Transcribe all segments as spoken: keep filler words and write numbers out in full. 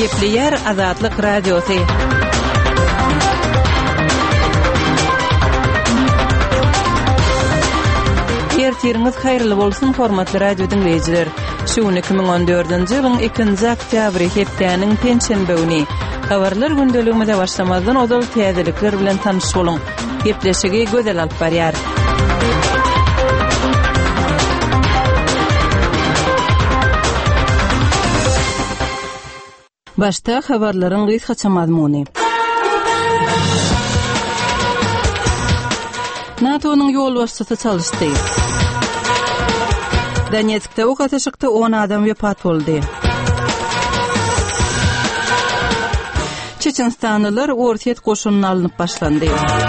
Gepleyer Azatlyk Radiosu. Ertiriniz hayrly bolsun hormatly radio dinleyijiler. Şu iki ming on dördünji ýylyň ikinji oktýabry hepdäniň penşenbe güni. Habarlar gündeliginde başlamazdan odal täzelikler bilen tanyş boluň. Gepleşigi gözel alyp barýar. Başta habarlaryň gysgaça mazmuny. NATO'nun yol başçysy çalışdy. Donetsk'te ok ateşikde on adam wepat boldy. Çeçenstanlylar ortiýet goşunyna alınıp başlandy.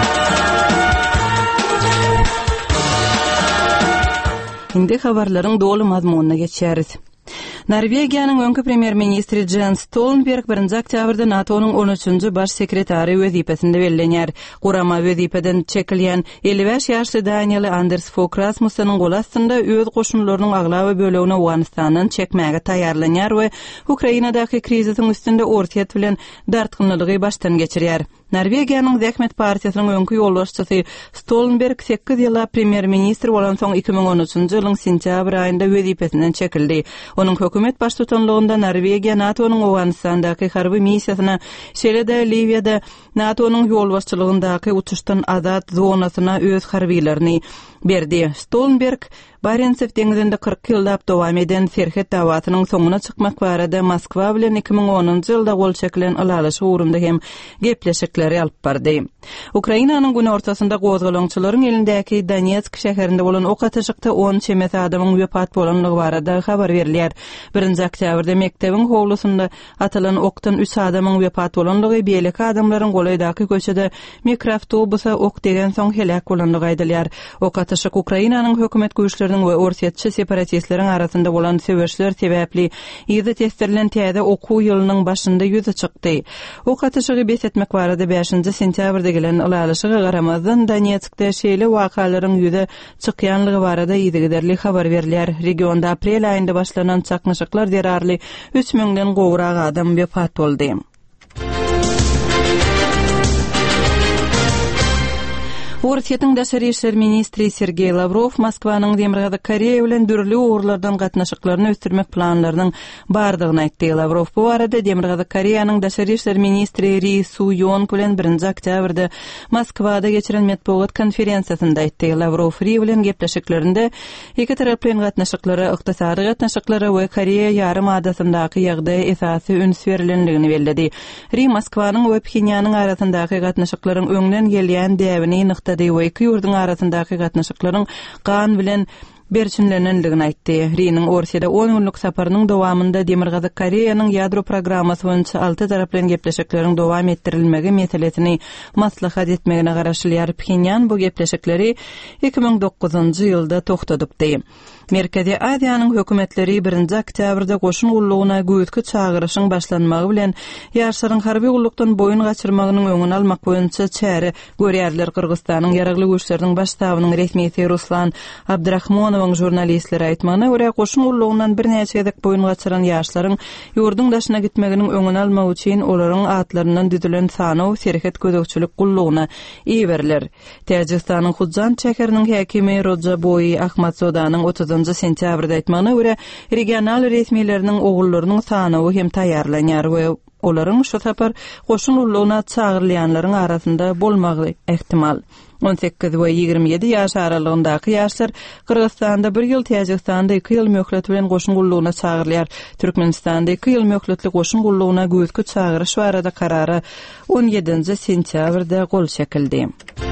Indi habarlaryň dolu mazmunyna geçeriz. Norvegiýanyň öňkü premier ministri Jens Stoltenberg birinji oktýabrda NATO'nun on üçünji baş sekretary wezipesinde bellenýär. Gurama wezipeden çekilýän elli beş ýaşly Daniel Anders Fogh Rasmussenyň gol astynda öz goşunlarynyň aglawy bölegine Awganistandan çekmäge taýýarlanýar we Ukrainadaky krizisiň üstünde ortiýet bilen dartgynlygy baştan geçirýär. Norvegiýanyň Zähmet partiýasynyň öňkü ýolbaşçysy Stoltenberg sekiz ýyla premier ministr bolan soň iki ming on üçünji ýylyň sentýabr aýynda wezipesinden çekildi. Onuň hökümet baş tutanlygynda Norvegiýa NATO'nun Awganistandaky harby missiýasyna, şeýle-de Liwiýada NATO'nun ýolbaşçylygyndaky uçuşdan azat zonasyna öz harbylaryny berdi. Stoltenberg Barentsew deňizinde kırk ýyldap dowam eden Serhet dawatynyň soňuna çykmak barada Moskwa bilen iki ming onunji ýylda gol çekilen alalyş ugrunda hem gepleşikleri alyp bardy. Ukrainanyň güni ortasynda gozgalançylaryň elindäki Donetsk şäherinde bolan ok ateşikde on çemet adamyň wepat bolanlygy barada habar berilýär. birinji oktýabrda mektebiň howlusynda atylan okdan üç adamyň wepat bolanlygy beýleki adamlaryň golaýdaky köçede mikroawtobusa ok degen soň helak bolanlygy aýdylýar. Ok ateşik Ukrainanyň hökümet güýçleriniň we ortiýetçi separatistleriň arasynda bolan söwüşler sebäpli ýyzy testirlen täze okuw ýylynyň başynda ýüze çykdy. Ok ateşigi bes etmek barada beşinji sentýabrda gelen alalyşyga garamazdan Donetskde şeýle wakalaryň ýüze çykýanlygy barada ýygyderli habar berilýär. Regionda aprel aýynda başlanan çaknaşyklar derarly üç mingden gowrak adam wepat boldy. Ortiýetiň daşary işler ministri Sergey Lavrov Moskwanyň Demirgazy Koreýa bilen dürli uğurlardan gatnaşyklaryny ösdürmek planlarynyň bardygyny aýtdy. Lavrov bu barada Demirgazy Koreýanyň daşary işler ministri Ri Su-yong bilen birinji oktýabrda Moskwada geçiren matbuat konferensiýasynda aýtdy. Lavrov Ri bilen gepleşiklerinde iki taraplyň gatnaşyklary, ykdysady gatnaşyklary we Koreýa ýarym adasyndaky ýagdaý esasy üns berilendigini belledi. Ri Moskwanyň we Pxenyanyň arasyndaky gatnaşyklaryň öňden gelýän däwini nykdy we iki ýurdun arasyndaky gatnaşyklaryň gan bilen berçinlenenligini aýtdy. Riňiň Orsiýada on günlük saparynyň dowamında Demirgazy Koreýanyň ýadro programmasy boýunça alty taraplyň gepleşikleriň dowam etdirilmegi meselesini maslahat etmegine garaşylýar. Pxenyan bu gepleşikleri iki ming dokuzunji ýylda toktadypdy. Merkezi Aziýanyň hökümetleri birinji oktýabrda goşun gullugyna göýtki çağırışyň başlanmagy bilen ýaşlaryň harby gullukdan boyun gaçyrmagynyň öňüni almak boýunça çäre görýärler. Kyrgyzstanyň ýaragly güýçleriniň başdabynyň resmiýeti Ruslan Abdrahmonowyň jurnalistleri aýtmagyna görä goşun gullugyndan bir näçe ýyl boyun gaçyran ýaşlaryň ýurdun daşyna gitmeginiň öňüni almak üçin olaryň atlarynyň düdülen sanaw serhet gödökçilik gullugyna iýerler. Täjikistanyň Hudjan şäheriniň häkimi Rojaboy Ahmadsodanyň otuzunji sentýabrda aýtmagyna görä regional resmiýetleriniň ogullarynyň sanawy hem taýýarlanýar we olaryň şu tapar goşun gullugyna çağırylýanlaryň arasynda bolmagy ehtimal. on sekiz we ýigirme ýedi ýaş aralygyndaky ýaşlar Kyrgyzstanda bir ýyl, Täjikistanda iki ýyl möhlet bilen goşun gullugyna çağırylýar. Türkmenistanda iki ýyl möhletli goşun gullugyna göýtki çağırış barada karary on ýedinji sentýabrda gol çekildi.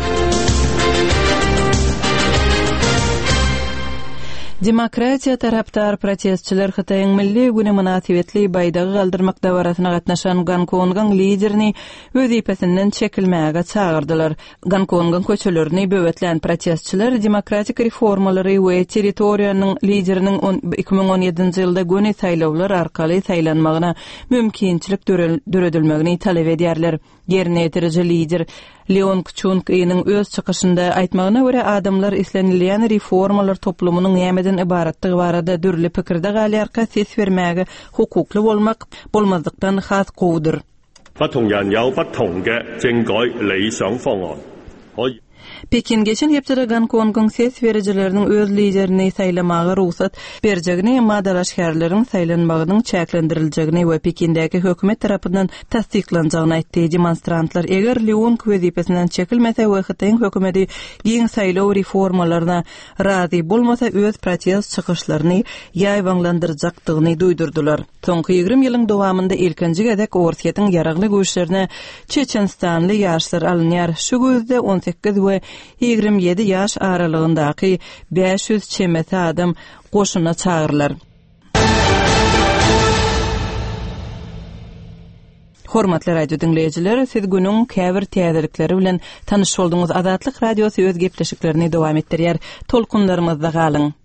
Demokratiya taraptar protestçiler Xitayň milli güni münasibetli baýdagy galdyrmak dawratyna gatnaşan Gonkong'un liderini wezipesinden çekilmäge çağırdylar. Gonkong'un köçelerini böwetlen protestçiler demokratik reformalary we territoriýanyň lideriniň iki ming on ýedinji ýylda göni saýlawlar arkaly saýlanmagyna mümkinçilik döredilmegini talep edýärler. Yerine ýetiriji lider Leon Kuchunkyň öz çykyşynda aýtmagyna görä adamlar islenilýän reformalar toplumynyň ýemeden ýerden ibaratlygy barada dürli pikirde galýarka ses bermäge hukukly bolmak bolmazdykdan has gowdur. 不同人有不同嘅政改理想方案，可以 Pekin geçen hepdere Gongkong ses vericilerinin öz liderini saylamagy ruhsat berjegini, emma dalaşgärleriň saylanmagynyň çäklendiriljegini we Pekindäki hökümet tarapyndan tasdiklanjagyny aýtdy. Demonstrantlar eger Leon wezipesinden çekilmese we Hytaýyň hökümeti ýeň saýlaw reformalaryna razy bolmasa öz protest çykyşlaryny ýaýwanlandyrjakdygyny duýdurdular. Soňky ýigrim ýylyň dowamında ilkinji gezek Orsiýetiň ýaragly güýçlerine Çeçenstanly ýaşlar alynýar. Şu gözde on sekiz we ýigrim ýedi ýaş aralygyndaky beş yüz çemeti adam goşuna çağırlar. Hormatly radio dinleyijiler, siz günüň käbir täzelikleri bilen tanyş bolduňyz. Azatlyk radiosu öz gepleşiklerini dowam etdirýär. Tolkunlarymyzda galyň.